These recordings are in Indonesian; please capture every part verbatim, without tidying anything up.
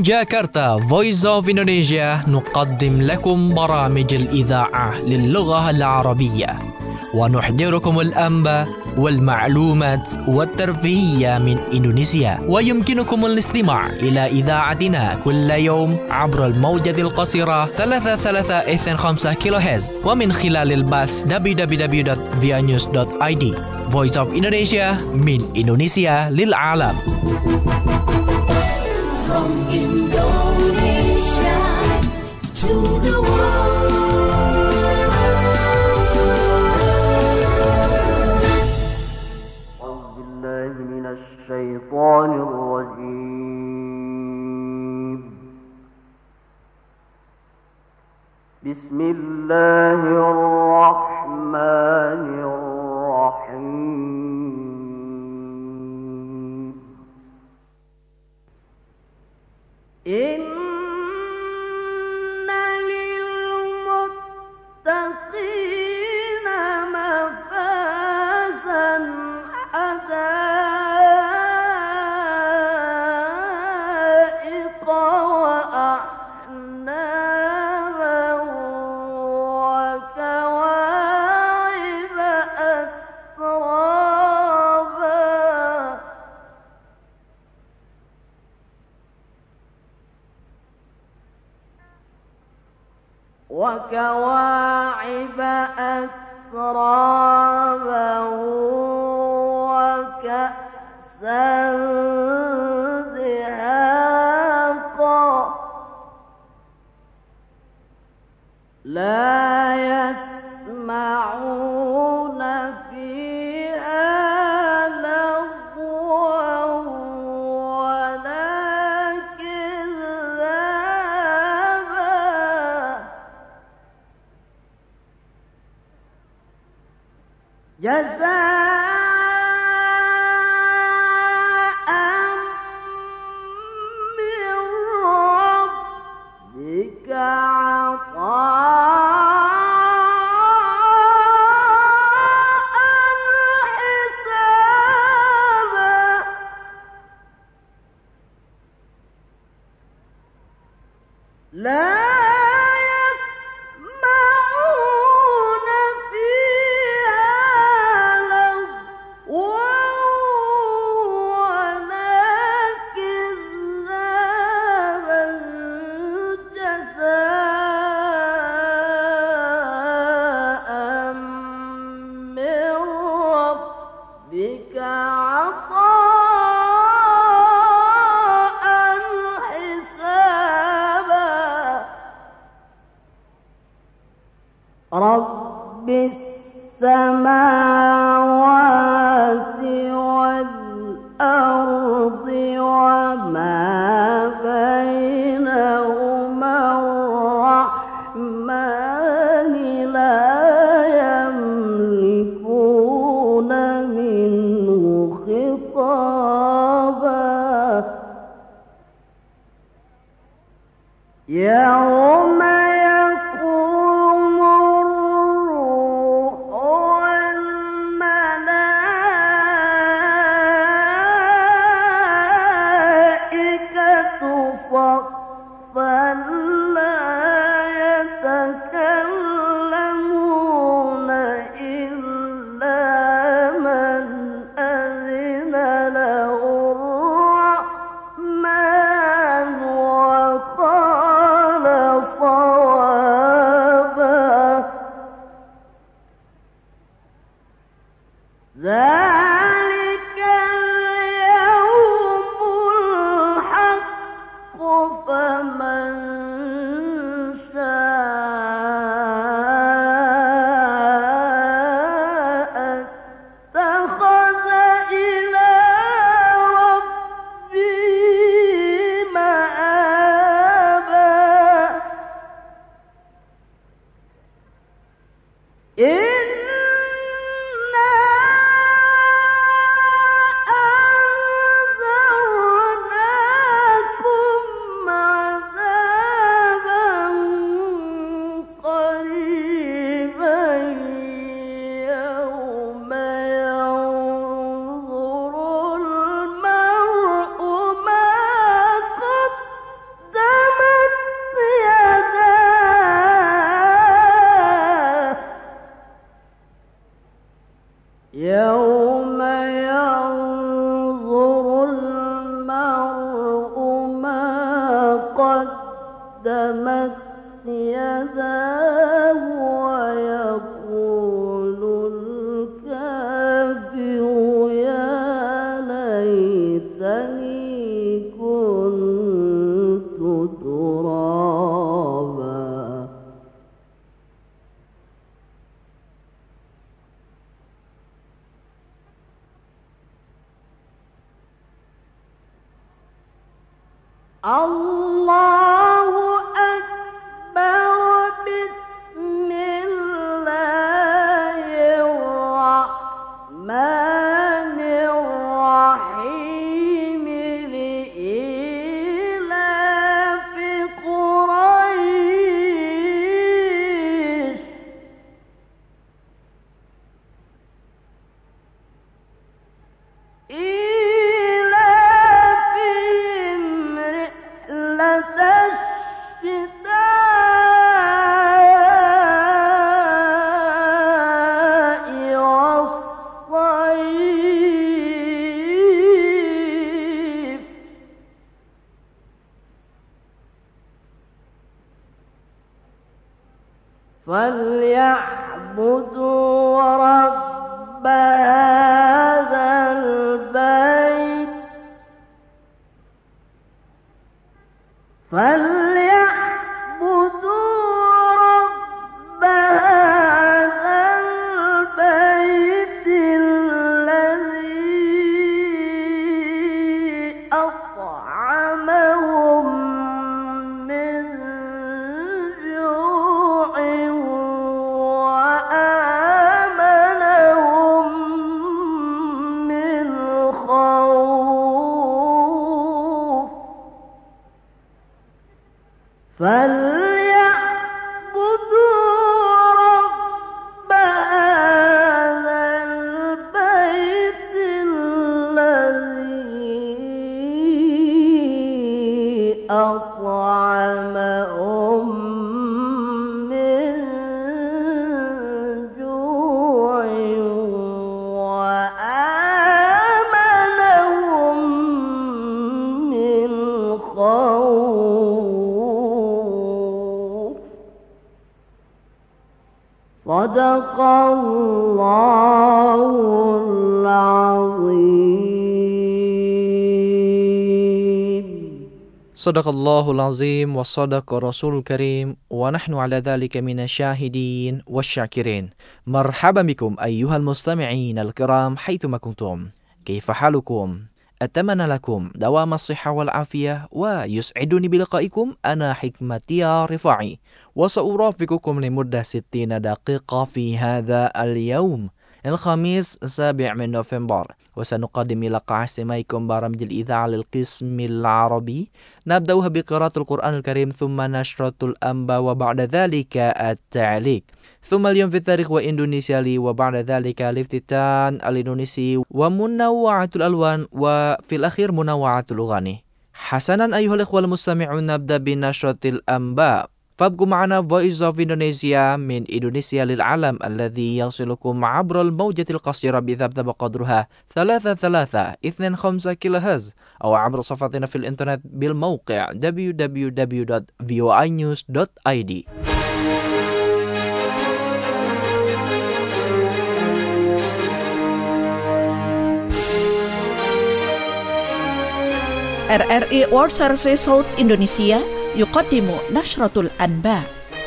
جاكرتا Voice of Indonesia نقدم لكم برامج الإذاعة للغة العربية ونحضركم الأنباء والمعلومات والترفيهية من إندونيسيا، ويمكنكم الاستماع إلى إذاعتنا كل يوم عبر الموجة القصيرة ثلاثة ثلاثة اثنين خمسة كيلو هرتز ومن خلال البث دبليو دبليو دبليو دوت via news دوت آي دي. Voice of Indonesia من إندونيسيا للعالم. From Indonesia to the world. أعوذ بالله من الشيطان الرجيم. بسم الله الرحمن الرحيم. إن للمتقين مفازا حدائق وأعنابا وكواعب أترابا وكواعب أترابا وكأسا دهاقا لا يسمعون فيها لغوا ولا كذابا جزاء من ربك عطاء حسابا لا يسمعون فيها لغوا ولا كذابا جزاء من ربك عطاء حسابا رب السماوات والأرض وما بينهما الرحمن لا يملكون منه خطابا يوم يقوم الروح والملائكة صفا لا يتكلمون إلا من أذن له الرحمن وقال صوابا ذلك اليوم الحق فمن شاء اتخذ إلى ربه مآبا إنا أنذرناكم عذابا قريبا يوم ينظر المرء ما قدم يوم ينظر المرء ما قدمت يداه ويقول الكافر يا ليتني كنت ترابا. الله أكبر. بسم الله الرحمن الرحيم. لإيلاف قريش إيلافهم رحلة الشتاء والصيف. فليعبدوا رب هذا البيت فليعبدوا رب هذا البيت الذي أطعمهم من جوع وآمنهم من خوف. فليعبدوا رب هذا البيت الذي أطعمهم من جوع وآمنهم من خوف. صدق الله العظيم. Sadaqallahul azim wa sadaqa rasulul karim wa nahnu ala dhalika minasyahidin wasyakirin. Marhaban bikum ayyuhal mustami'in al-kiram haitsuma kuntum. Kaifa halukum? Atamana lakum dawam as-sihha wal afiyah wa yus'iduni biliqaikum ana hikmatiyya rifa'i wa sa'urafiqukum limuddah sittina daqiqa fi hadha al-yawm الخميس السابع من نوفمبر. وسنقدم لقاء استماعكم برامج الإذاعة للقسم العربي نبدأها بقراءة القرآن الكريم ثم نشرة الأنباء وبعد ذلك التعليق ثم اليوم في التاريخ وإندونيسيا لي وبعد ذلك الافتتان الإندونيسي ومنوعة الألوان وفي الأخير منوعة الأغاني. حسنا أيها الإخوة المستمعون نبدأ بنشرة الأنباء. فابقوا معنا Voice of Indonesia من إندونيسيا للعالم الذي يصلكم عبر الموجة القصيرة بذبذب قدرها ثلاثة ثلاثة اثنين خمسة كيلو هرتز أو عبر صفحتنا في الإنترنت بالموقع دبليو دبليو دبليو دوت في او اي نيوز دوت اي دي. R R I World Service South Indonesia يقدم نشرة الأنباء.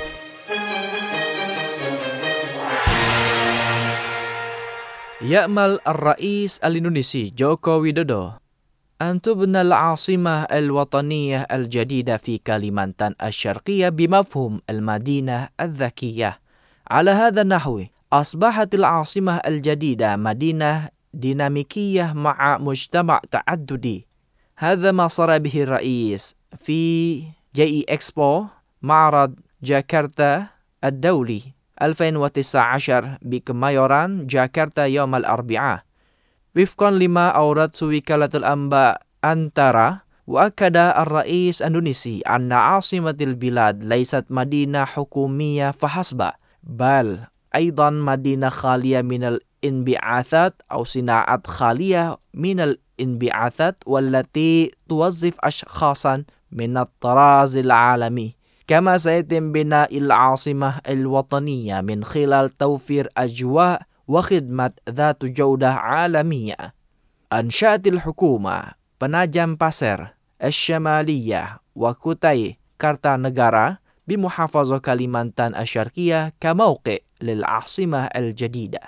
يأمل الرئيس الإندونيسي جوكو ويدودو أن تبنى العاصمة الوطنية الجديدة في كاليمانتان الشرقية بمفهوم المدينة الذكية. على هذا النحو أصبحت العاصمة الجديدة مدينة ديناميكية مع مجتمع تعددي. هذا ما صار به الرئيس في جي إي إكسبو معرض جاكرتا الدولي ألفين وتسعة عشر بكمايوران جاكرتا يوم الأربعاء. وفقا لما أورد وكالة الأنباء أنتارا، وأكد الرئيس الإندونيسي أن عاصمة البلاد ليست مدينة حكومية فحسب، بل أيضا مدينة خالية من انبعاثات أو صناعات خالية من الانبعاثات والتي توظف أشخاصا من الطراز العالمي. كما سيتم بناء العاصمة الوطنية من خلال توفير أجواء وخدمة ذات جودة عالمية. أنشأت الحكومة Penajam Pasir الشمالية وكوتاي كارتانغارا بمحافظة كاليمانتان الشرقية كموقع للعاصمة الجديدة.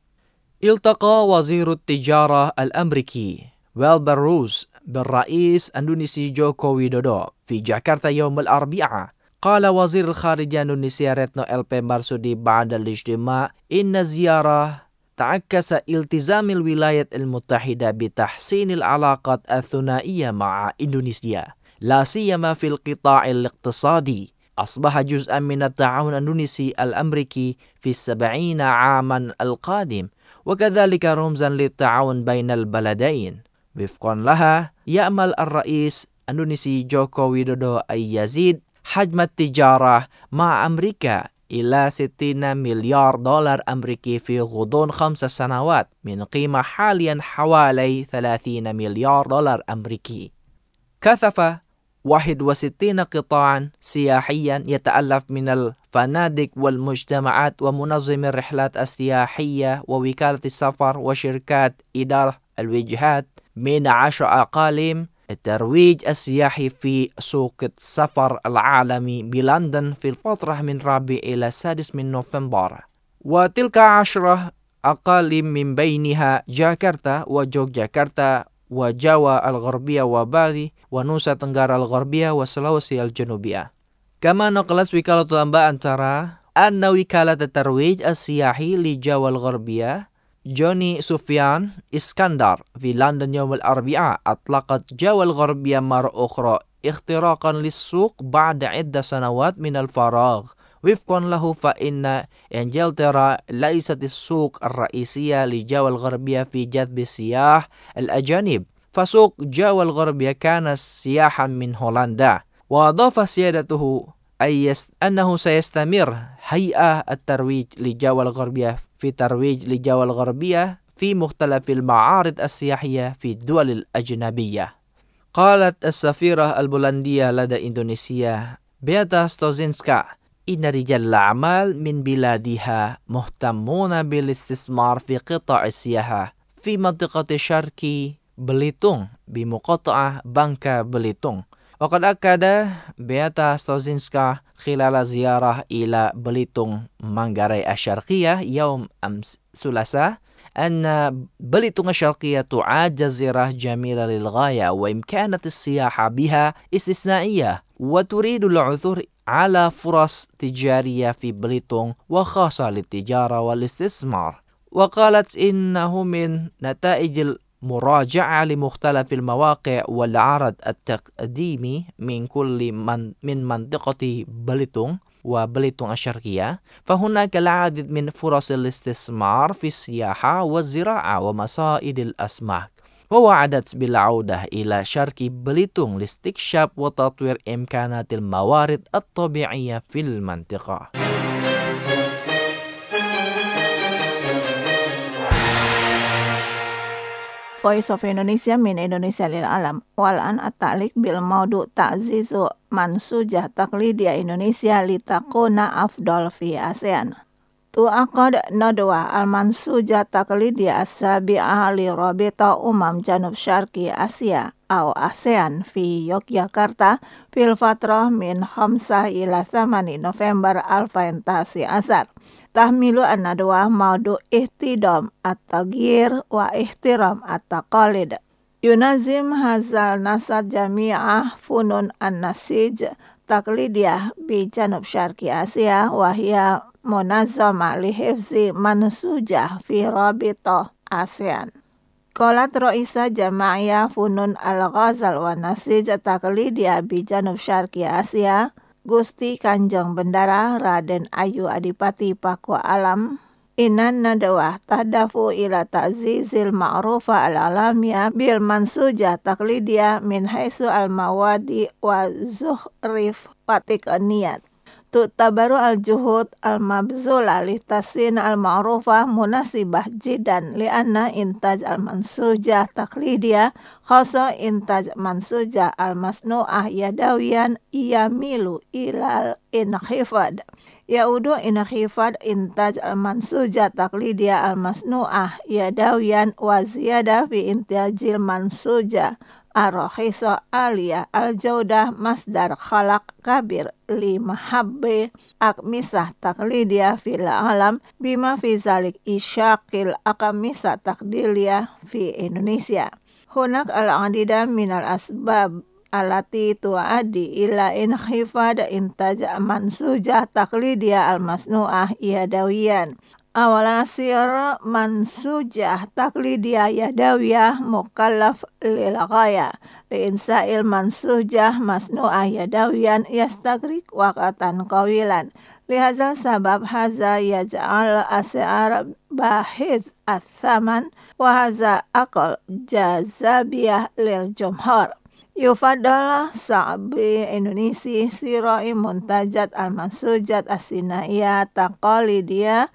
التقى وزير التجارة الأمريكي ويلبر روز بالرئيس الإندونيسي جوكو ويدودو في جاكرتا يوم الأربعاء. قال وزير الخارجية إندونيسيا ريتنو إل بي مارسودي بعد الاجتماع إن الزيارة تعكس التزام الولايات المتحدة بتحسين العلاقات الثنائية مع إندونيسيا لا سيما في القطاع الاقتصادي. أصبح جزءا من التعاون الإندونيسي الأمريكي في السبعين عاما القادم، وكذلك رمزا للتعاون بين البلدين. وفقا لها يأمل الرئيس الإندونيسي جوكو ويدودو أن يزيد حجم التجارة مع أمريكا إلى ستين مليار دولار أمريكي في غضون خمس سنوات من قيمة حاليا حوالي ثلاثين مليار دولار أمريكي. كثف واحد وستين قطاعا سياحيا يتألف من الفنادق والمجتمعات ومنظمي الرحلات السياحية ووكالة السفر وشركات إدارة الوجهات من عشر أقاليم الترويج السياحي في سوق السفر العالمي بلندن في الفترة من الرابع إلى السادس من نوفمبر. وتلك عشرة أقاليم من بينها جاكرتا وجوجاكرتا وجاوا الغربية وبالي ونوسا تنغارا الغربية وسلاوسي الجنوبية. كما نقلت وكالة الأنباء أنترا أن وكالة الترويج السياحي لجاوا الغربية جوني سفيان إسكندر في لندن يوم الأربعاء أطلقت جاوا الغربية مرة أخرى اختراقا للسوق بعد عدة سنوات من الفراغ. وفقا له فإن إنجلترا ليست السوق الرئيسية لجاوا الغربية في جذب السياح الأجانب، فسوق جاوا الغربية كان سياحا من هولندا. وأضاف سيادته أنه سيستمر هيئة الترويج لجاوا الغربية في ترويج لجاوا الغربية في مختلف المعارض السياحية في الدول الأجنبية. قالت السفيرة البولندية لدى إندونيسيا بياتا ستوزينسكا إن رجال الأعمال من بلادها مهتمون بالاستثمار في قطاع السياحة في منطقة شرق بليتونغ بمقاطعة بانكا بليتونغ. وقد أكد بياتا ستوزينسكا خلال زيارة إلى بليتونغ مانغاري الشرقية يوم أمس ثلاثاء أن بليتونغ الشرقية تعد جزيرة جميلة للغاية وإمكانة السياحة بها استثنائية، وتريد العثور على فرص تجارية في بليتونغ وخاصة للتجارة والاستثمار. وقالت إنه من نتائج مراجعة لمختلف المواقع والعرض التقديمي من كل من, من منطقة بليتونغ وبليتونغ الشرقية، فهناك العديد من فرص الاستثمار في السياحة والزراعة ومصائد الأسماك. ووعدت بالعودة إلى شرق بليتونغ لاستكشاف وتطوير إمكانات الموارد الطبيعية في المنطقة. Voice of Indonesia min Indonesia lil alam. Walan at-ta'liq bil maudu ta'zizu mansujah taqlidiyah Indonesia litakuna afdal fi ASEAN. Tu'aqad nadwa al-mansujah taqlidiyah as-sabi'ah li Rabita Umam Janub Syarqi Asia atau ASEAN fi Yogyakarta fil fatrah min khamsah ila thamani November alfain tasi asar. Tahmilu an-nadwa maudu ihtidam at-taghir wa ihtiram at-taqalid. Yunazim hazal nasad jami'ah funun an-nasij taqlidiyah bi Janub Syarqi Asia wa hiya munazzama li hifzi mansujah fi Rabita ASEAN. Qalat Raisa Jama'iyah Funun Al-Ghazal wa Nasij Taqlidiyah bi Janub Syarqi Asia Gusti Kanjeng Bendara Raden Ayu Adipati Paku Alam Inan nadawah tahdafu ila ta'zizil ma'rufa al-alamiyah bil mansujah taqlidiyah min haitsu al-mawadi wa zuhrif wa tiqniyat. Tu'tabaru al-juhud al-mabzula li tasin al-ma'rufah munasibah jidan lianna intaj al-mansujah taklidiyah khasa intaj mansujah al-masnu'ah yadawiyan yamilu ilal inkhifad. Yaudu inkhifad intaj al-mansujah taklidiyah al-masnu'ah yadawiyan wa ziyada fi intajil mansujah ar-rakhisa aliyah al-jaudah masdar khalaq kabir li mahabbi akmisah taklidiyah fil alam bima fi zalik isyaqil akamisah taklidiyah fi Indonesia. Hunak al-adida minal asbab alati tu'adi ila inkhifad intaj mansujah taklidiyah al-masnu'ah yadawiyan. Awalan sir mansujah taklidiyah yadawiyah mukallaf lil ghaya li insa'il mansujah masnu'ah yadawiyan yastagrik waqatan qawilan lihazal sabab haza yaj'al asyar bahith as-saman wa haza aqal jazabiyah lil jumhur. Yufadalah sa'bi Indonesia sirai muntajat al-mansujat as-sinaiyah taqalidiyah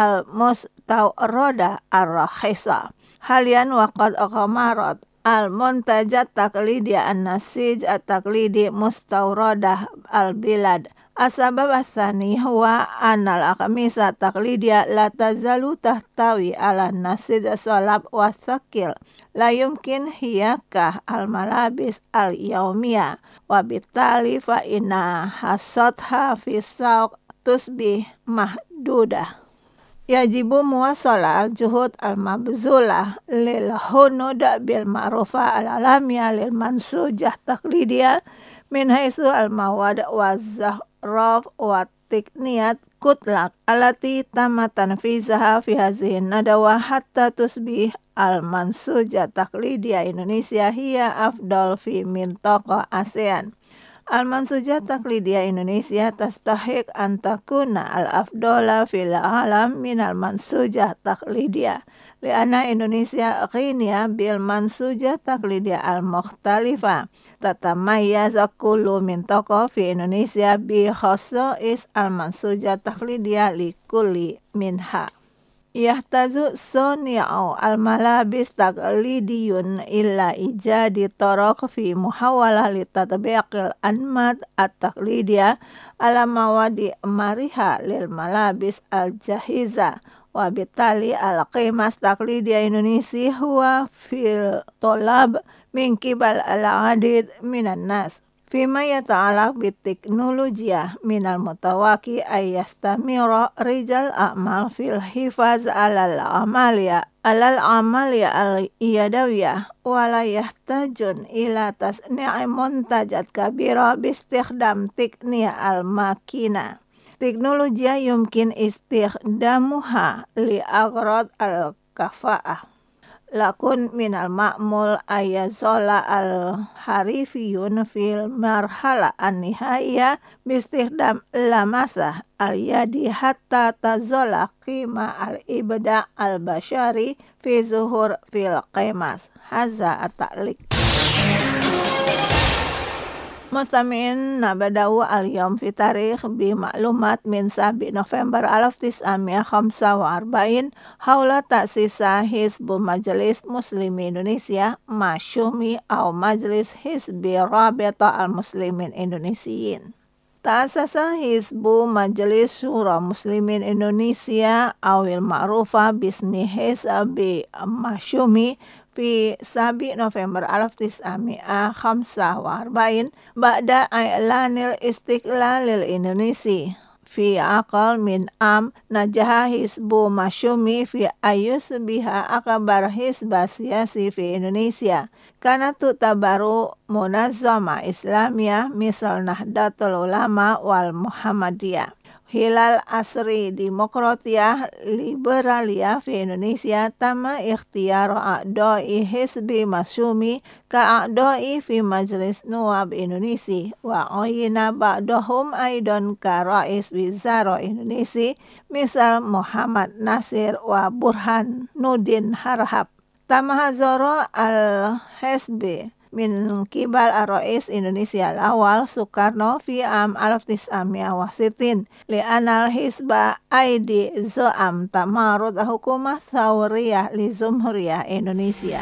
al-mustawrada ar-rakhisa. Halian waqad ghamarat al-muntajat taqlidiyah an-nasij at-taqlidi mustawradah al-bilad. Asbab atsani huwa anal akmisa taqlidiyah la tazalu tahtawi ala nasij salab wa thaqil la yumkin hiyakah al malabis al yaumiyah wa bitali fa inna hasatha fi sawq tusbih mahdudah. Yajibu muwasala al-juhud al-mabzulah lil hunud bil ma'rufa al-alamiyah lil mansujah taqlidiyah min haitsu al-mawad wa zahraf wa tikniyat kutlak alati tamma tanfizaha fi hadhihi nadawa hatta tusbih al-mansujah taqlidiyah Indonesia hiya afdal fi mintaqa ASEAN. Al-mansujah taqlidiyah Indonesia tastahiq an takuna al-afdala fil alam min al-mansujah taqlidiyah lianna Indonesia ghiniya bil mansujah taqlidiyah al-mukhtalifah tatamayyaz kullu mintaqa fi Indonesia bi khassais al-mansujah taqlidiyah li kulli minha. Yahtazu soni'u al-malabis taqlidiyun illa ijadi taraq fi muhawalah li tatbiqil anmat at-taqlidiyah ala mawadi mariha lil malabis al-jahiza wa bitali al-qimas taqlidiyah Indonesia huwa fil tolab min kibal al-adid minan nas. Fima yata'alaq biteknolojiyah minal mutawaki ayyastamira rijal a'mal fil hifaz alal amalia alal amalia al-iyadawiyah wala yahtajun ila tasni'i muntajat kabira bistikhdam tikniya al-makina. Teknolojiyah yumkin istikhdamuha li aghrad al-kafa'ah. Lakun minal ma'mul ayazola al-harifiyun fil marhala an-nihaya bistikhdam lamasah al-yadi hatta tazola qima al-ibda' al-bashari fi zuhur fil qimas. Haza at-ta'liq. Mustami'in nabada'u al-yawm fi tarikh bi maklumat min sabi November alaf tis'amiyah khamsa wa arba'in haula ta'sisa Hizbu Majelis Muslimi Indonesia Masyumi au Majlis Hizbi Rabita al-Muslimin Indonesiyin. Ta'asasa Hizbu Majelis Syura Muslimin Indonesia awil ma'rufa bismi Hizbi Masyumi fi sabi November alaf tis'amiyah khamsa wa arba'in ba'da i'lanil istiqlalil Indonesia fi aqal min am najaha Hizbu Masyumi fi ayyusbiha akbar hizba siyasi fi Indonesia kana tu'tabaru munazzama islamiyah misal Nahdlatul Ulama wal Muhammadiyah. Hilal asri demokratiyah liberalia fi Indonesia tama ikhtiyar a'dai Hizbi Masyumi ka a'dai fi Majlis Nuwab Indonesia wa ayina ba'dahum aidan ka Rais Wizara Indonesia misal Muhammad Nasir wa Burhanuddin Harhab. Tamahazara al-Hizbi min kibal Ar-Rais Indonesia al-awwal Soekarno fi am alaf tis'amiyah wa sittin li anal hisba aidi zo'am tamarud hukumah thawriyah li Jumhuriyah Indonesia.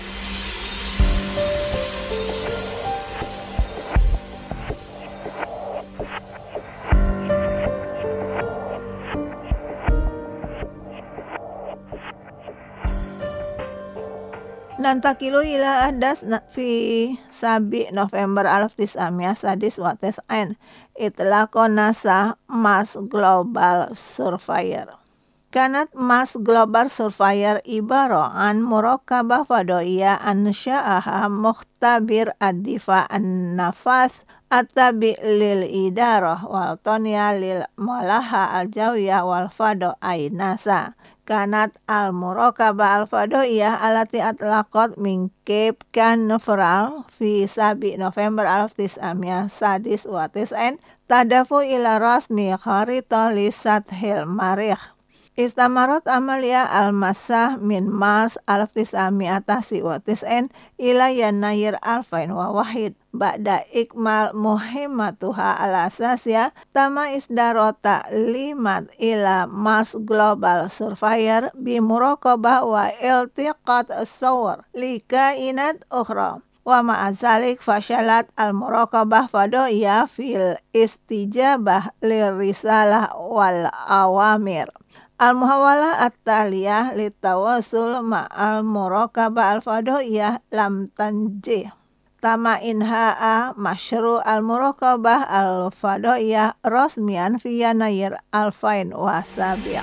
Nantakilu ila ahdas fi sabi November alaf tis'amiyah sadis wa tis'ain itlaqo NASA Mars Global Surveyor. Kanat Mars Global Surveyor ibaro an murakabah fadoiyah an sya'aha mukhtabir ad-difa an-nafath at-tabi lil idarah wal tonya lil malaha al-jawiyah wal fado ay NASA. Kanat al-murakabah al-fadoiyah alati atlaqat min Cape Canaveral fi sabi November alaf tis'amiyah sadis wa tis'ain tadafu ila rasmi kharita li sathil marikh. Istamarat amalia al-masah min Mars alaf tis'amiyah tasi wa tis'ain ila yanayir alfain wa wahid. Ba'da ikmal muhimmatuha al-asasiyah tama isdarota limat ila Mars Global Surveyor bimuraqabah wa iltiqat as-sawr li kainat ukhra. Wa ma'azalik fasyalat al-muraqabah fadoiyah fil istijabah lirisalah wal awamir. Al-muhawalah at-taliyah litawasul ma'al muraqabah al-fadoiyah lam tanjih. Tama inha'a masyru' al-muraqabah al-fadoiyah rasmian fi yanayir alfain wa sabi'.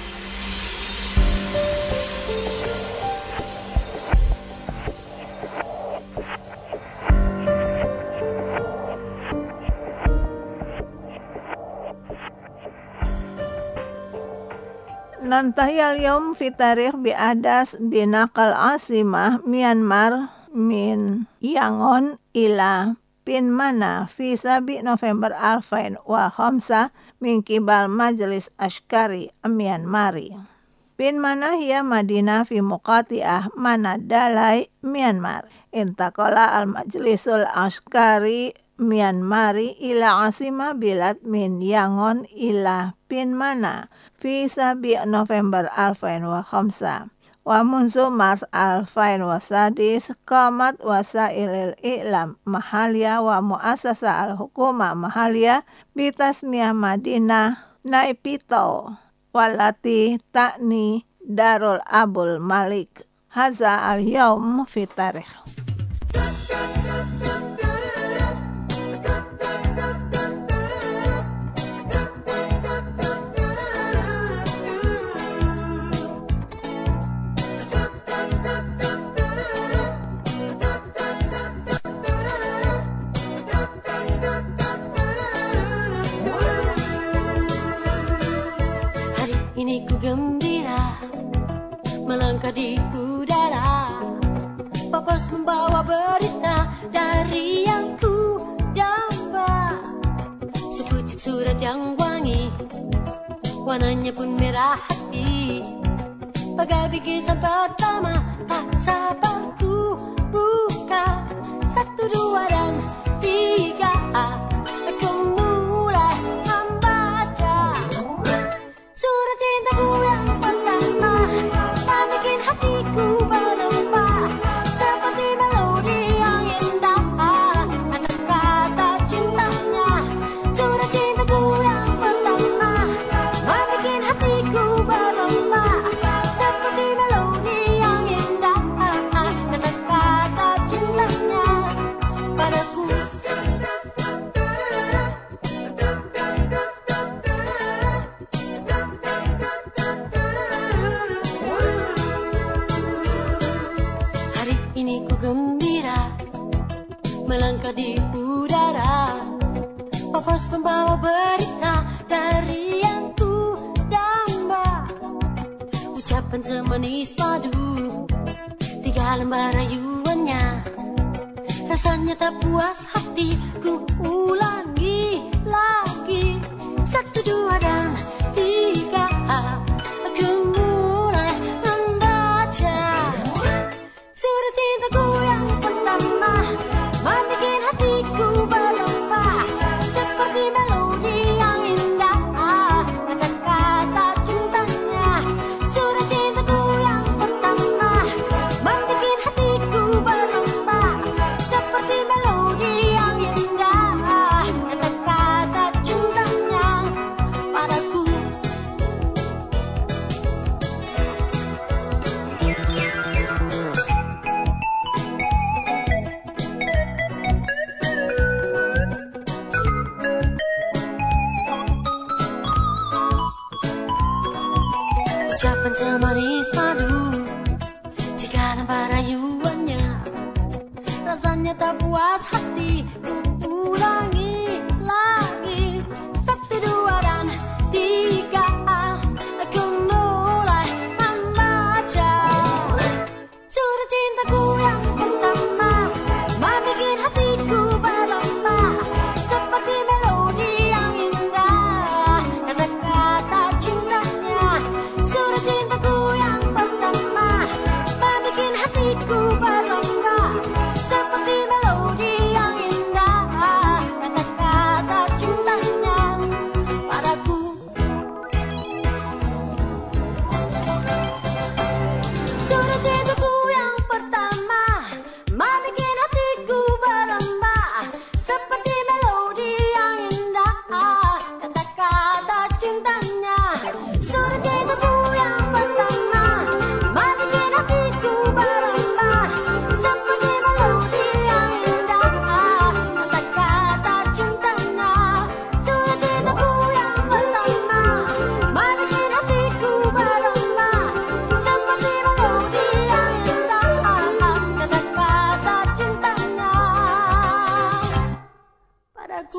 Nantahi al-yawm fi tarikh bi ahdas binaqal asimah Myanmar min Yangon ila Pinmana fi sabi November alfain wa khamsa min kibal Majlis Askari Myanmari. Pinmana hiya Madinah fi muqati'ah Manadalai Myanmar. Intaqala al-Majlisul Askari Myanmari ila asimah bilad min Yangon ila Pinmana fi sabi November alfain wa khamsa. Wa munzu Mars alfain wa sadis qamat wasailil i'lam mahalia wa muasasa al-hukuma mahalia bitasmiyah Madinah Naipito walati ta'ni Darul Abul Malik. Haza al-yawm fi tarikh. Ini ku gembira melangkah di udara, Papas membawa berita dari yang ku damba. Sepucuk surat yang wangi, warnanya pun merah hati. Bagai bikisan pertama, tak sabar ku buka. Satu, dua, dan tiga, aku mulai membaca. Surat cintaku yang pertama, tak bikin hatiku berlembah. Seperti melodi yang indah, ada kata cintanya. Surat cintaku yang pertama, tak bikin hatiku berlembah. Seperti melodi yang indah, kata-kata cintanya padaku. Hari ini ku gembira melangkah di udara, Papas membawa berita dari yang ku damba. Ucapan semanis madu, tiga lembar rayuannya. Rasanya tak puas hati, ku ulangi lagi. Satu, dua, dan tiga, aku mulai membaca. Surat cintaku yang pertama, ternyata puas hati ku ulangi lagi. Satu, dua, dan tiga, aku mulai membaca surat cintaku yang pertama, membikin hatiku berlomba seperti melodi yang indah, kata-kata cintanya. Surat cintaku yang pertama, membikin hatiku berlomba seperti melodi yang indah, kata-kata cintanya padaku. Surat cintaku yang pertama, membikin hatiku berlomba seperti melodi yang indah, kata-kata cintanya. Surat cintaku yang pertama, membikin hatiku berlomba seperti melodi yang indah, kata-kata cintanya. Surat cintaku yang pertama, membikin hatiku berlomba seperti melodi yang indah, kata-kata cintanya padaku.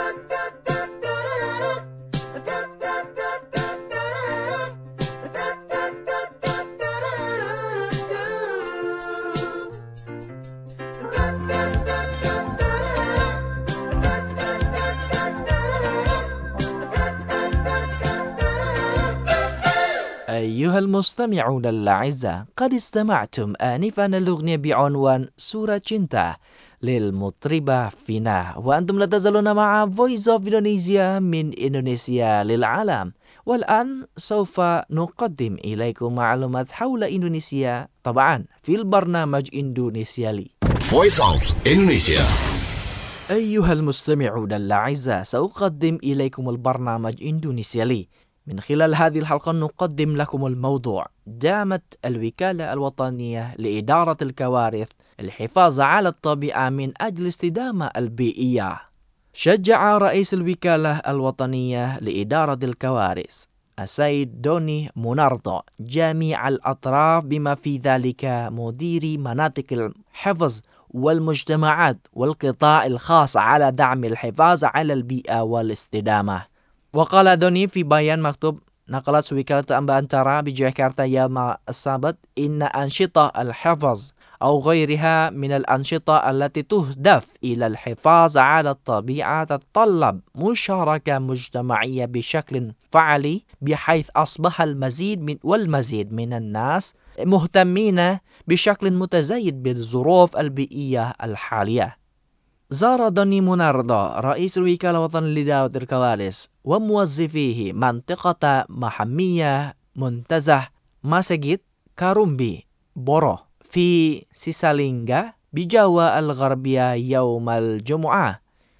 أيها المستمعون الأعزاء، قد استمعتم آنفا الأغنية بعنوان سورة cinta للمطربة فينا، وأنتم لا تزالون مع Voice of Indonesia من إندونيسيا للعالم. والآن سوف نقدم إليكم معلومات حول إندونيسيا، طبعا في البرنامج إندونيسيا لي. Voice of Indonesia. أيها المستمعون الأعزاء، سأقدم إليكم البرنامج إندونيسيا لي. من خلال هذه الحلقة نقدم لكم الموضوع: دعمت الوكالة الوطنية لإدارة الكوارث الحفاظ على الطبيعة من أجل الاستدامة البيئية. شجع رئيس الوكالة الوطنية لإدارة الكوارث السيد دوني موناردو جميع الأطراف بما في ذلك مديري مناطق الحفظ والمجتمعات والقطاع الخاص على دعم الحفاظ على البيئة والاستدامة. وقال دوني في بيان مكتوب نقلت وكالة أنباء أنتارا بجاكرتا يوم السبت إن أنشطة الحفظ أو غيرها من الأنشطة التي تهدف إلى الحفاظ على الطبيعة تتطلب مشاركة مجتمعية بشكل فعلي، بحيث أصبح المزيد من والمزيد من الناس مهتمين بشكل متزايد بالظروف البيئية الحالية. زار دوني موناردو رئيس الوكالة الوطنية لإدارة الكوارث وموظفيه منطقة محمية منتزه مسجد كارومبي بورو في سيسالينغا بجاوة الغربية يوم الجمعة.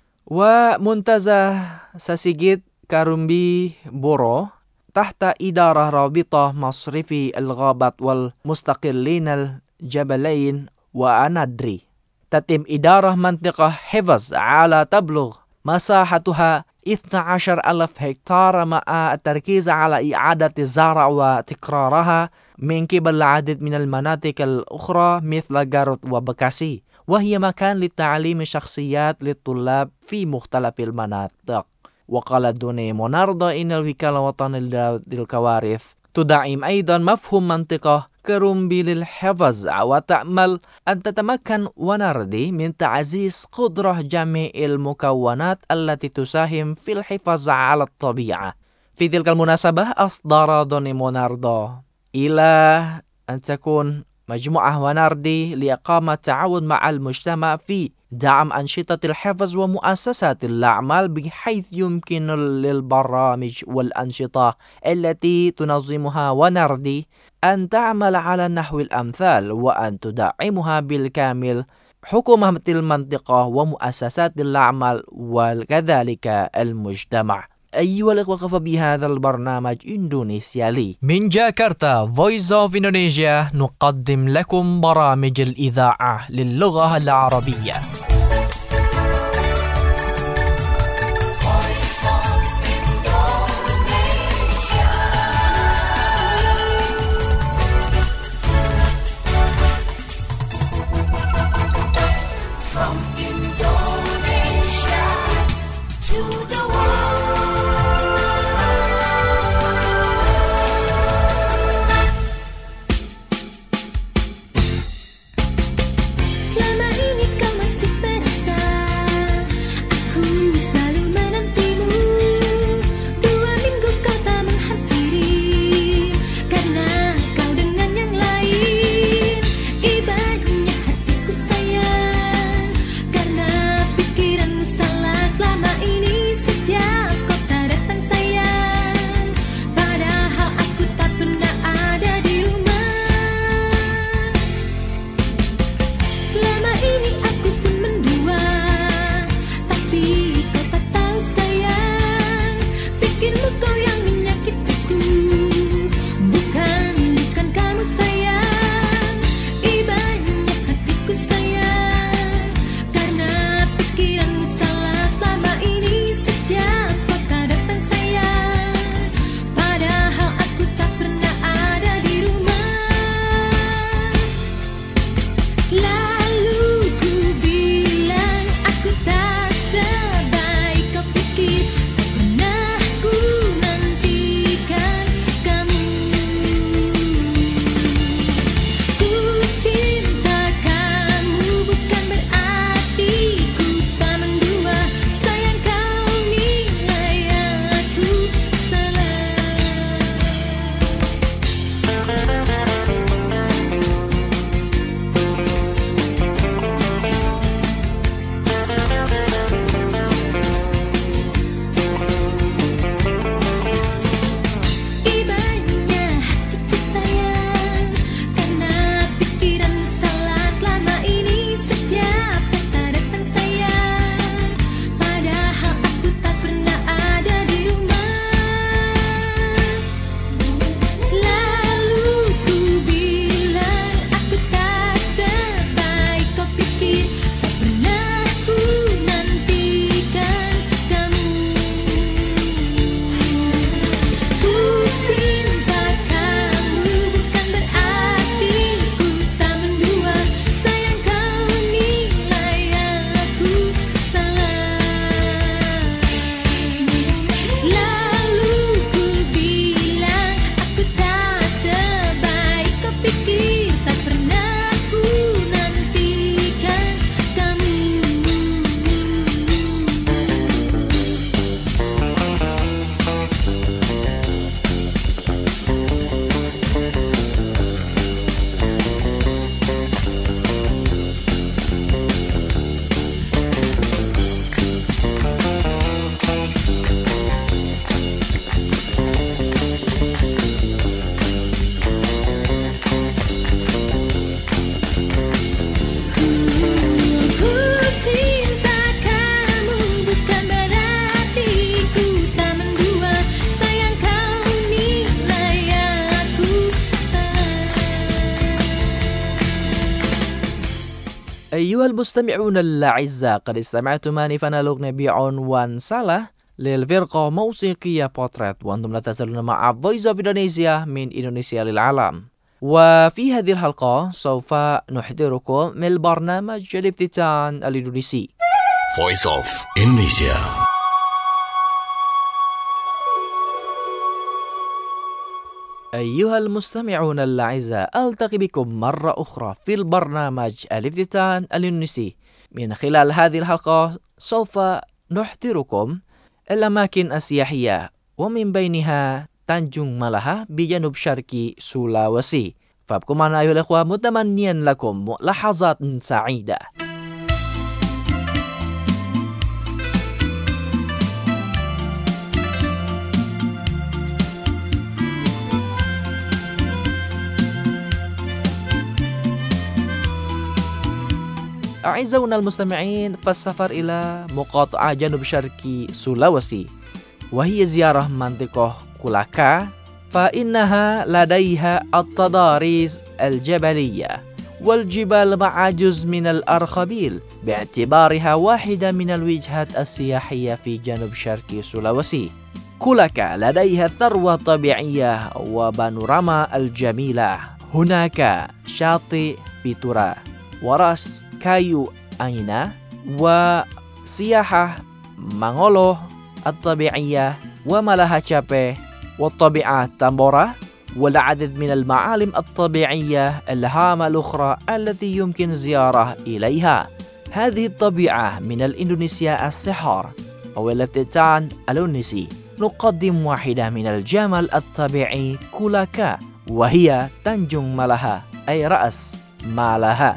ومنتزه ساسيجيت كارومبي بورو تحت إدارة رابطة مصرفي الغابات والمستقلين الجبلين وأنادري. تتم إدارة منطقة حفظ على تبلغ مساحتها اثني عشر ألف هكتار مع التركيز على إعادة الزرع وتكرارها من قبل العديد من المناطق الأخرى مثل جاروت وبكاسي، وهي مكان لتعليم شخصيات للطلاب في مختلف المناطق. وقال دوني موناردو إن الوكالة الوطنية للكوارث تدعم أيضا مفهوم منطقة كارومبي للحفظ، وتأمل أن تتمكن وناردي من تعزيز قدرة جميع المكونات التي تساهم في الحفاظ على الطبيعة. في تلك المناسبة أصدر دوني موناردو إلى أن تكون مجموعة وناردي لإقامة تعاون مع المجتمع في دعم أنشطة الحفظ ومؤسسات الأعمال، بحيث يمكن للبرامج والأنشطة التي تنظمها وناردي أن تعمل على نحو الأمثال، وأن تدعمها بالكامل حكومة المنطقة ومؤسسات الأعمال وكذلك المجتمع. أيها الأخوة، فبهذا البرنامج إندونيسيا لي من جاكرتا Voice of Indonesia نقدم لكم برامج الإذاعة للغة العربية. أيها المستمعون الأعزاء، قد استمعتم آنفا الأغنية بعنوان صلاة للفرقة موسيقية بورتريت، وأنتم لا تزالون مع Voice of Indonesia من إندونيسيا للعالم. وفي هذه الحلقة سوف نحضركم من البرنامج الافتتان الإندونيسي Voice of Indonesia. أيها المستمعون الأعزاء، ألتقي بكم مرة أخرى في البرنامج الافتتان الإندونيسي. من خلال هذه الحلقة سوف نحضركم الأماكن السياحية، ومن بينها تانجung مالاها بجنوب شرقي سولاوسي. فابقوا معنا أيها الأخوة، متمنيا لكم لحظات سعيدة. أعزائنا المستمعين، فالسفر إلى مقاطعة جنوب شرقي سولاوسي وهي زيارة منطقة كولاكا، فإنها لديها التضاريس الجبلية والجبال مع جزء من الأرخبيل، باعتبارها واحدة من الوجهات السياحية في جنوب شرقي سولاوسي. كولاكا لديها ثروة طبيعية وبانوراما الجميلة. هناك شاطئ فيتورا ورأس كايو أينا وسياحة مانغولو الطبيعية وملاها تشابي والطبيعة تامبورا، والعديد من المعالم الطبيعية الهامة الأخرى التي يمكن زيارة إليها. هذه الطبيعة من الإندونيسيا السحر أو الافتتان الإندونيسي. نقدم واحدة من الجمال الطبيعي كولاكا، وهي تانجung مالاها أي رأس مالاها.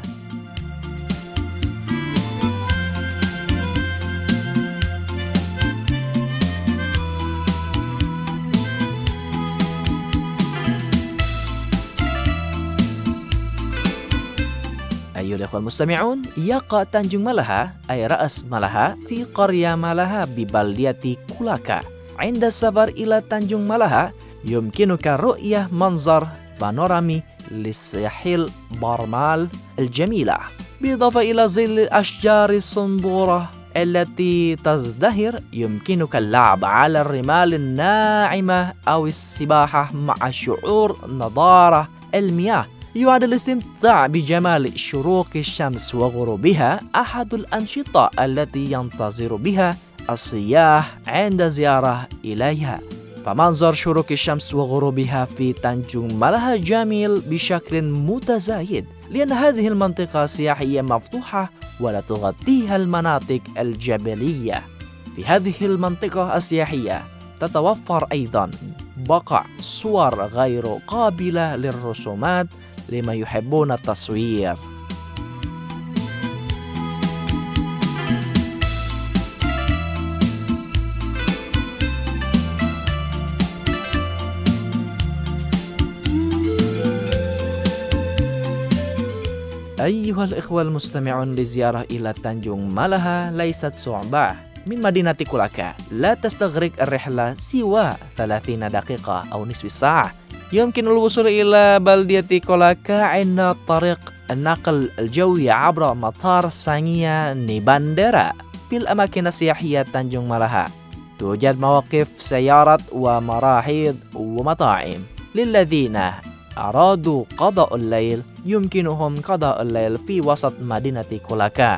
أيها الأخوة المستمعون، يقع تانجung مالاها أي رأس مالاها في قرية مالاها ببلدية كولاكا. عند السفر إلى تانجung مالاها يمكنك رؤية منظر بانورامي للساحل بارمال الجميلة، بالإضافة إلى ظل الأشجار الصنبورة التي تزدهر. يمكنك اللعب على الرمال الناعمة أو السباحة مع شعور نضارة المياه. يعد الاستمتاع بجمال شروق الشمس وغروبها أحد الأنشطة التي ينتظر بها السياح عند زيارة إليها. فمنظر شروق الشمس وغروبها في تانجung مالاها جميل بشكل متزايد، لأن هذه المنطقة السياحية مفتوحة ولا تغطيها المناطق الجبلية. في هذه المنطقة السياحية تتوفر أيضا بقع صور غير قابلة للرسومات لما يحبون التصوير. أيها الإخوة المستمعون، لزيارة إلى تانجung مالاها ليست صعبة. من مدينة كولاكا لا تستغرق الرحلة سوى ثلاثين دقيقة أو نصف ساعة. يمكن الوصول إلى بلدية كولاكا عند طريق النقل الجوي عبر مطار سانيا نيباندرا. في الأماكن السياحية تانجung مالاها توجد مواقف سيارات ومراحيض ومطاعم. للذين أرادوا قضاء الليل يمكنهم قضاء الليل في وسط مدينة كولاكا.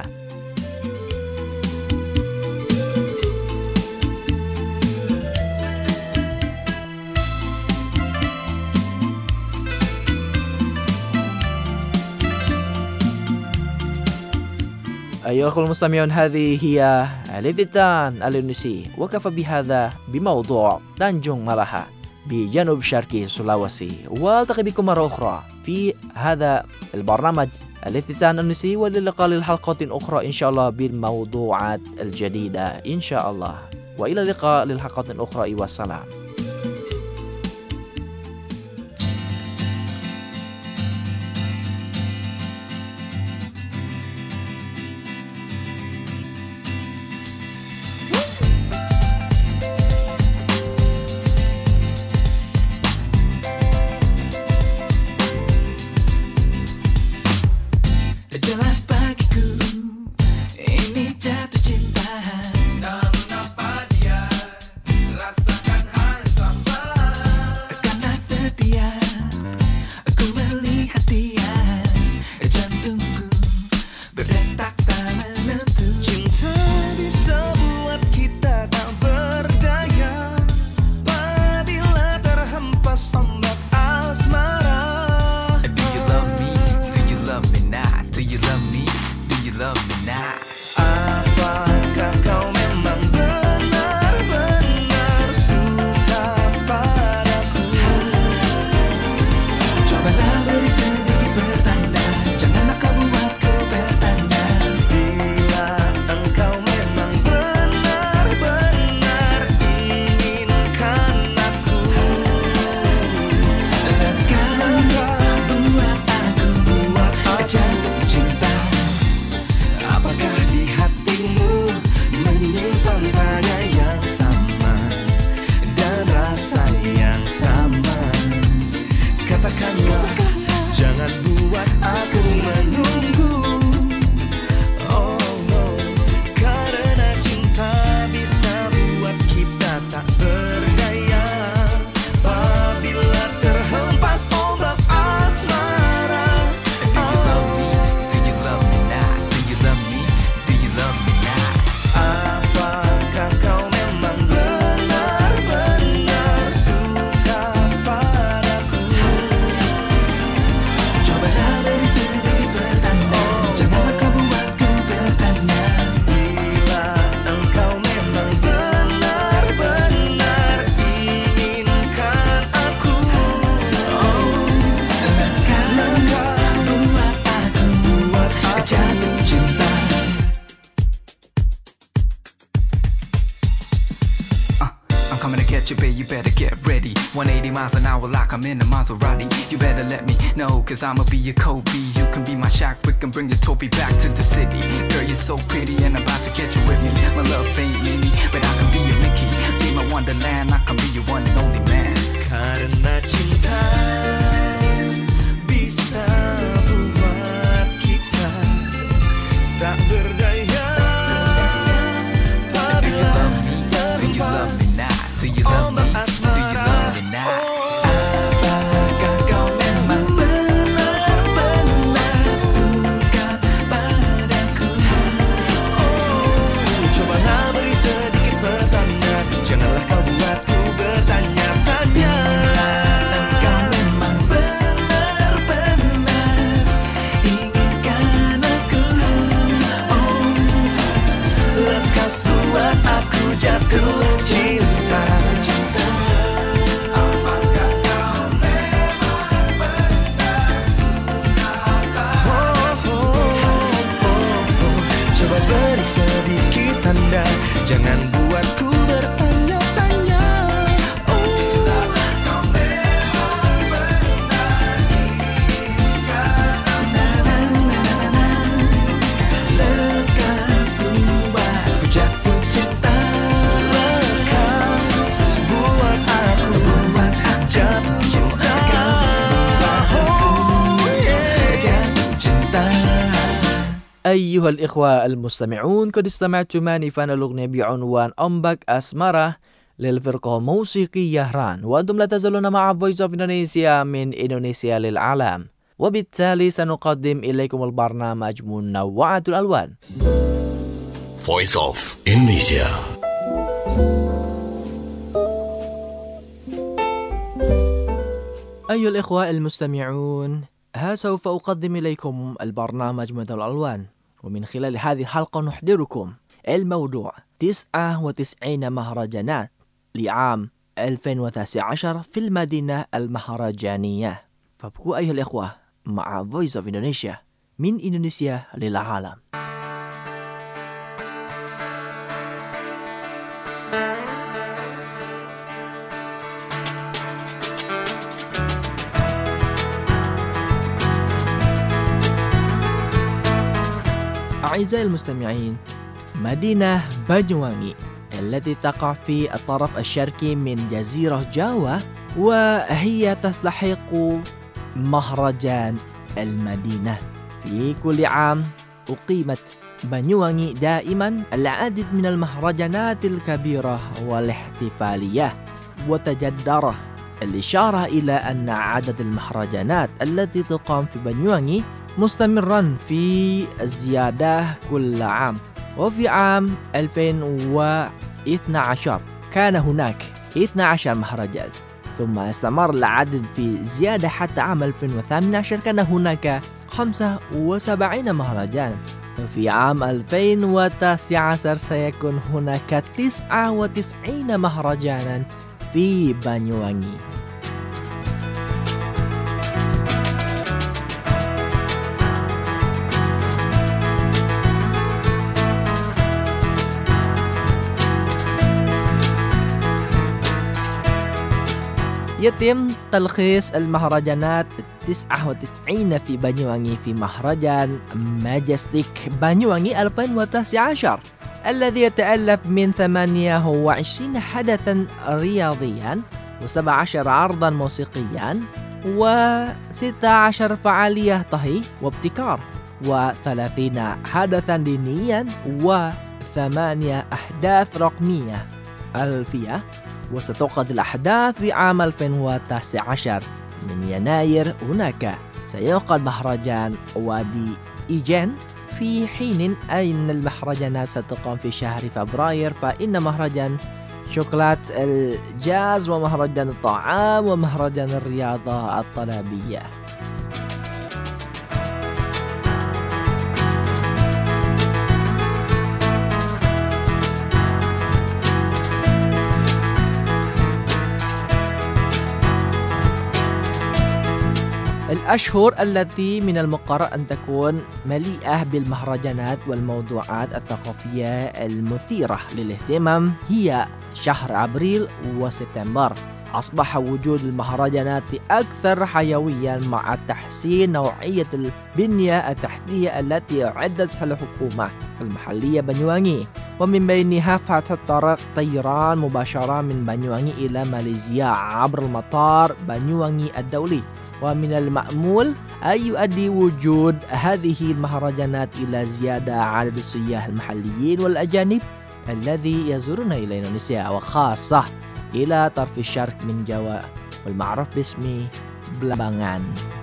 أيها الأخوة المستمعون، هذه هي الافتتان الإندونيسي، وكفى بهذا بموضوع تانجung مالاها بجنوب شرقي سولاوسي. والتقي بكم مرة أخرى في هذا البرنامج الافتتان الإندونيسي، وللقاء للحلقات أخرى إن شاء الله بالموضوعات الجديدة إن شاء الله. وإلى اللقاء للحلقات أخرى، والسلام. Jelas bagiku better get ready. one eighty miles an hour like I'm in a Maserati. You better let me know, cause I'ma be your Kobe. You can be my Shaq, we can bring your Toby back to the city. Girl, you're so pretty and I'm about to get you with me. My love ain't mini, but I can be your Mickey. Be my wonderland, I can be your one and only man. Karena cinta bisa buat kita tak berdaya. Do you love me? Do you love me now? Do you love me? Do you love me now? Apakah kau memang benar-benar suka padaku? Oh, cobalah beri sedikit pertanda, janganlah kau buatku bertanya-tanya. Kau memang benar-benar inginkan aku. Oh, lekas buat aku jatuh cinta. Apakah kau memang benar suka padaku? Oh, oh, oh, oh. Coba beri sedikit tanda, jangan buatku bertanya-tanya. Oh, kau memang benar inginkan aku. Lekas buatku jatuh cinta. Lekas buat aku jatuh cinta. Oh, yeah. Jatuh cinta. أيها الإخوة المستمعون، قد استمعتم آنفا الأغنية بعنوان أمبك أسمرة للفرقة موسيقية ران، وأنتم لا تزالون مع Voice of Indonesia من إندونيسيا للعالم. وبالتالي سنقدم إليكم البرنامج منوعة الألوان. Voice of Indonesia. أيها الإخوة المستمعون، ها سوف أقدم إليكم البرنامج منوعة الألوان، ومن خلال هذه الحلقة نحضركم الموضوع تسعة وتسعين مهرجانات لعام ألفين وتسعة عشر في المدينة المهرجانية. فابقوا أيها الإخوة مع Voice of Indonesia من إندونيسيا للعالم. أعزائي المستمعين، مدينة بانيوانgi التي تقع في الطرف الشرقي من جزيرة جاوا، وهي تستحق مهرجان المدينة. في كل عام أقيمت بانيوانgi دائما العديد من المهرجانات الكبيرة والاحتفالية، وتجدر الإشارة إلى أن عدد المهرجانات التي تقام في بانيوانgi مستمرا في الزيادة كل عام. وفي عام ألفين واثني عشر كان هناك اثنا عشر مهرجان، ثم استمر العدد في زيادة حتى عام ألفين وثمانية عشر كان هناك خمسة وسبعين مهرجان. وفي عام ألفين وتسعة عشر سيكون هناك تسعة وتسعين مهرجانا في بانيوانgi. يتم تلخيص المهرجانات التسعة وتسعين في بانيوانgi في مهرجان ماجستيك بانيوانgi ألفين وتسعة عشر الذي يتألف من ثمانية وعشرين حدثا رياضيا وسبعة عشر عرضا موسيقيا وستة عشر فعالية طهي وابتكار وثلاثين حدثا دينيا وثمانية أحداث رقمية ألفية. وستعقد الأحداث في عام ألفين وتسعة عشر من يناير. هناك سيعقد مهرجان وادي إيجان، في حين أن المهرجانات ستقام في شهر فبراير، فإن مهرجان شوكولات الجاز ومهرجان الطعام ومهرجان الرياضة الطلابية. الأشهر التي من المقرر أن تكون مليئة بالمهرجانات والموضوعات الثقافية المثيرة للاهتمام هي شهر أبريل وسبتمبر. أصبح وجود المهرجانات أكثر حيوية مع تحسين نوعية البنية التحتية التي أعدتها الحكومة المحلية بنيوانgi، ومن بينها فتح طريق طيران مباشرة من بنيوانgi إلى ماليزيا عبر المطار بنيوانgi الدولي. ومن المأمول أن يؤدي وجود هذه المهرجانات إلى زيادة عدد السياح المحليين والأجانب الذي يزورون إلى إندونيسيا، وخاصة إلى طرف الشرق من جاوا والمعروف باسم Belambangan.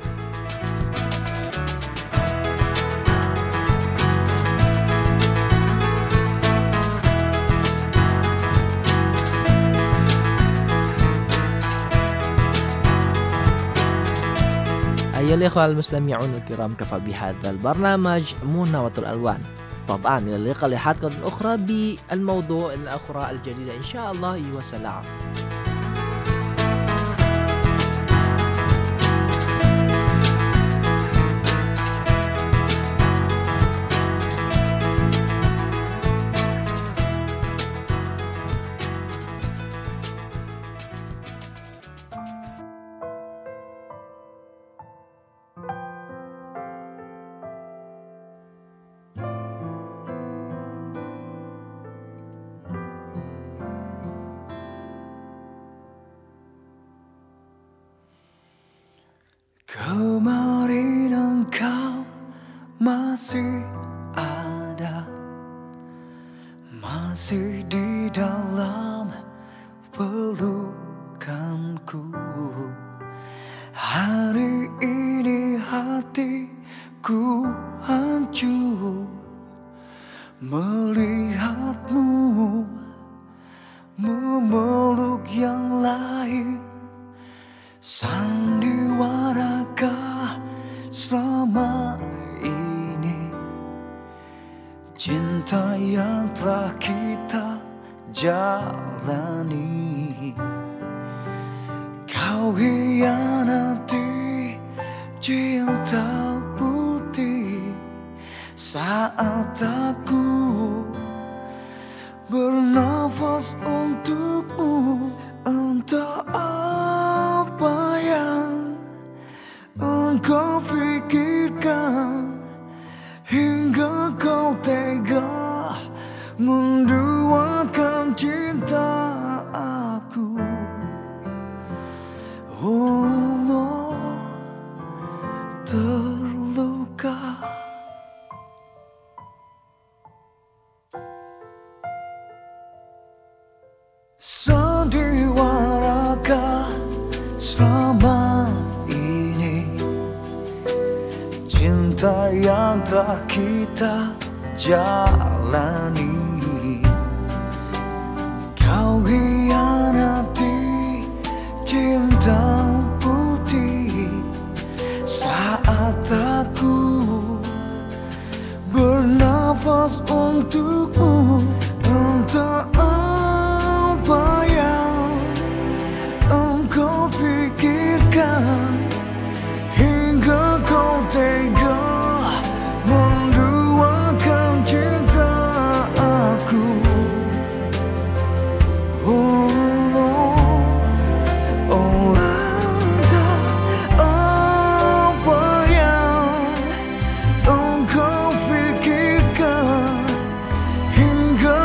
أيها الإخوة المستمعون الكرام، كفى بهذا البرنامج مناوة الألوان. طبعا إلى اللقاء لحلقة أخرى بالموضوع الأخرى الجديدة إن شاء الله. وسلام. Kemarin engkau masih ada, masih di dalam pelukanku. Hari ini hatiku hancur melihatmu memeluk yang lain. Sandiwarakah selama ini cinta yang telah kita jalani? Kau hianati cinta putih saat aku bernafas untukmu. Entah apa yang engkau fikirkan hingga kau tega menduakan cinta aku. Allah terluka. Sandiwarakah selama ini cinta yang telah kita jalani? Kau hianati cinta putih saat aku bernafas untukmu. Entah apa yang engkau fikirkan hingga kau tega menduakan cinta aku. Allah, Allah, entah apa yang engkau fikirkan hingga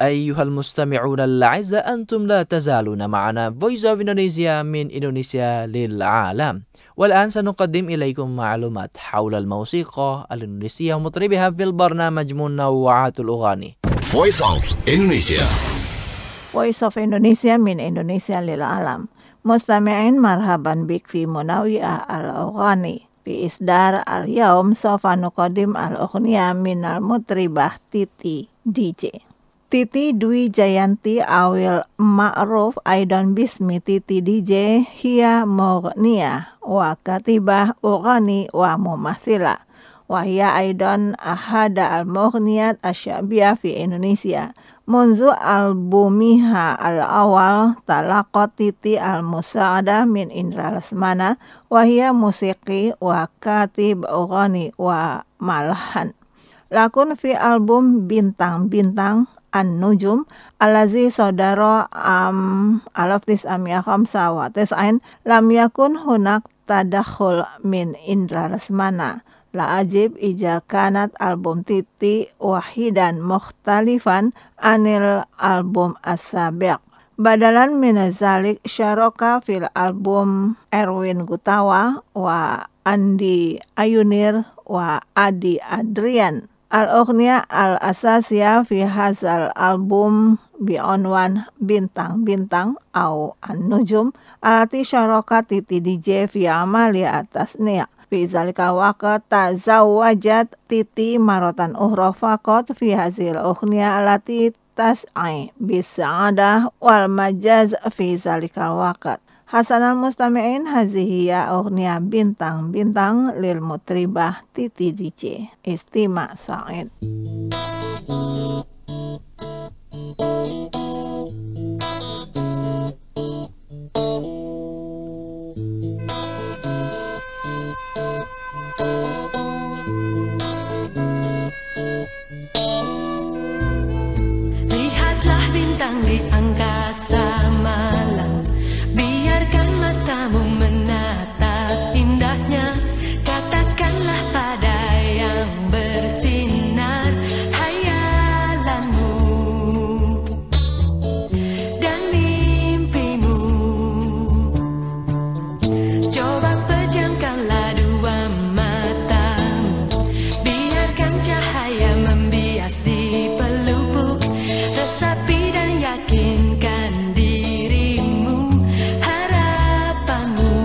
أيها المستمعون الأعزاء أنتم لا تزالون معنا Voice of Indonesia من إندونيسيا للعالم. والآن سنقدم إليكم معلومات حول الموسيقى الإندونيسية ومطربها في البرنامج منوعات الأغاني. Voice of Indonesia. Voice of Indonesia من إندونيسيا للعالم. مستمعين مرحبا بك في منوعات الأغاني. في إصدار اليوم سوف نقدم الأغنية من المطربة تيتي دي جي. Titi Dwi Jayanti awil ma'ruf aidan bismi Titi D J hiya mughniya wa katibah ughani wa mumathila wa hiya aidan ahada al-mughniyat asyabiyah fi Indonesia. Munzu albumiha al-awal talaqat Titi al-musa'adah min Indra Lesmana wa hiya musiki wa katib ughani wa malahan. Lakun fi album Bintang-Bintang An-Nujum Alazi Sodaro Am Alaftis Amiyah Khamsa wa Tes'ain Lam yakun hunak tadakhul min Indra Lesmana. La ajib ija kanat album Titi wahidan mukhtalifan anil album as-sabiq. Badalan minazalik syaroka fil album Erwin Gutawa wa Andi Ayunir wa Adi Adrian. Al-Ughniya al-Asasiyah fi hazal album bi'onwan Bintang-Bintang au An-Nujum alati syaraka Titi D J fi amali atas niya. Fi zalikal waqt tazawwajat Titi marotan ukhra faqat fi hazil ughniya alati tas'i bis-sa'adah wal majaz fi zalikal waqt. Hasanal mustami'in hazihiya ughniya Bintang-Bintang lil mutribah Titi D J. Istima Sa'id. Lihatlah bintang di angkasa malam, biarkan matamu menatap indahnya. Katakanlah pada yang bersinar hayalanmu dan mimpimu. Coba pejamkanlah dua matamu, biarkan cahaya membias di pelupuk. Resapi dan yakinkan dirimu, harapanmu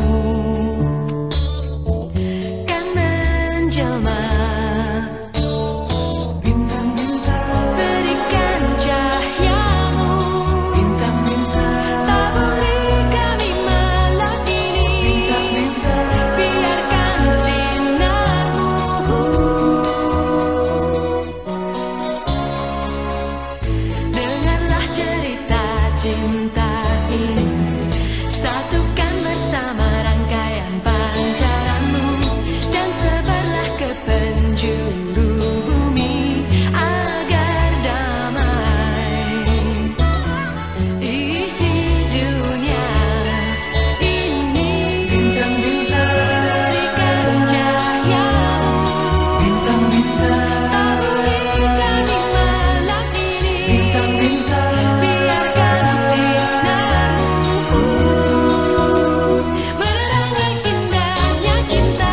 kan menjelma. Berikan cahayamu, taburi kami malam ini. Biarkan sinarmu, dengarlah cerita cinta ini. Satukan bersama rangkaian pancaranmu dan sebarlah ke penjuru bumi agar damai isi dunia ini. Berikan cahayamu, taburi kami malam ini. Biarkan sinarmu menerangi indahnya cinta.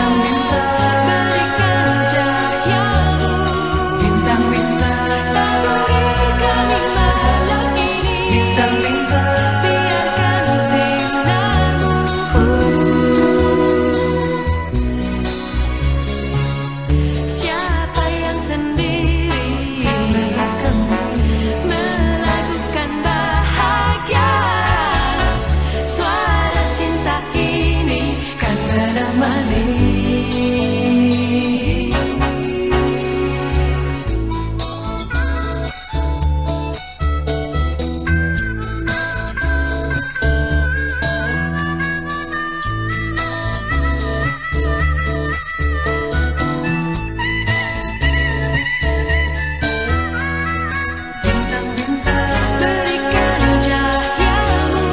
Berikan cahayamu, taburi kami malam ini. Biarkan sinarmu. Siapa yang sendiri melakukan bahagia, suara cinta ini kan menemani. Berikan cahayamu,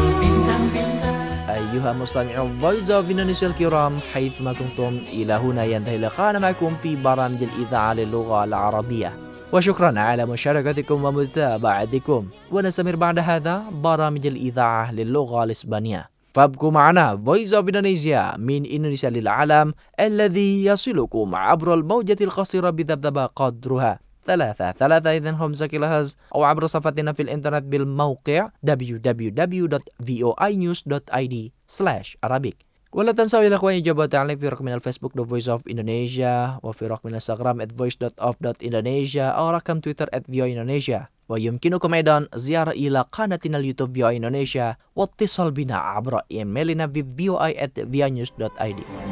أيها المستمعون Voice of Indonesia الكرام حيثما كنتم إلى هنا ينتهي لقاءنا معكم في برامج الإذاعة للغة العربية. وشكرا على مشاركتكم ومتابعتكم. ونستمر بعد هذا برامج الإذاعة للغة الإسبانية. فابقوا معنا Voice of Indonesia من إندونيسيا للعالم الذي يصلكم عبر الموجة القصيرة بذبذبة قدرها ثلاثة ثلاثة إذن خمسة كيلو هرتز أو عبر صفحتنا في الإنترنت بالموقع دبليو دبليو دبليو دوت فوي نيوز دوت آي دي سلاش عربيك. ولا تنسوا يا اخواني جواب تعليق في رقم الفيسبوك The Voice of Indonesia وفي رقم الانستغرام at voice dot of dot indonesia أو رقم تويتر at voa indonesia. ويمكنكم أيضا زيارة إلى قناتنا اليوتيوب فوي إندونيسيا واتصال بنا عبر إيميلنا في voa at voa news dot I D.